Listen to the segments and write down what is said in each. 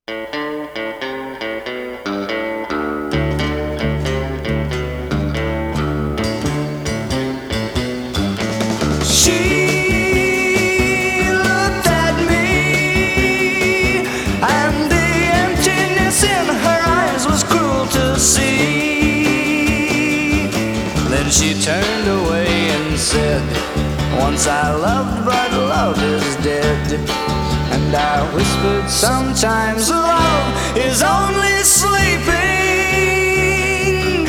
Then she turned away and said, once I loved, but love is dead. And I whispered, sometimes love is only sleeping.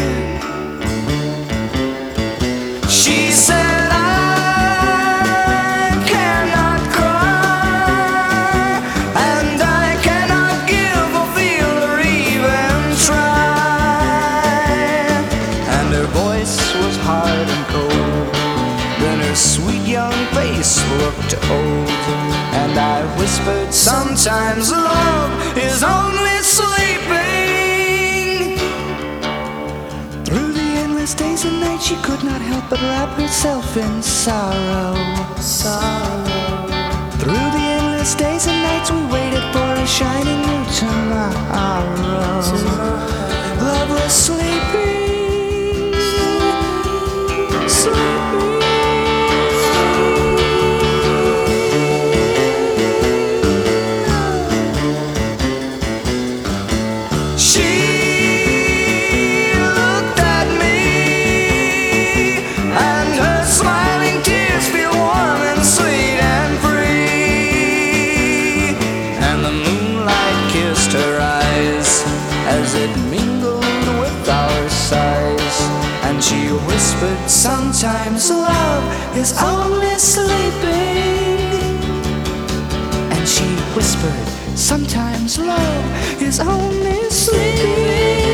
She said, I cannot cry, and I cannot give or feel or even try. And her voice was hard and cold, then her sweet young face looked old. And I whispered, sometimes love is only sleeping. Through the endless days and nights she could not help but wrap herself in sorrow. Through the endless days and nights we waited for a shining new tomorrow. Love was sleeping. As it mingled with our sighs, and she whispered, sometimes love is only sleeping. And she whispered, sometimes love is only sleeping.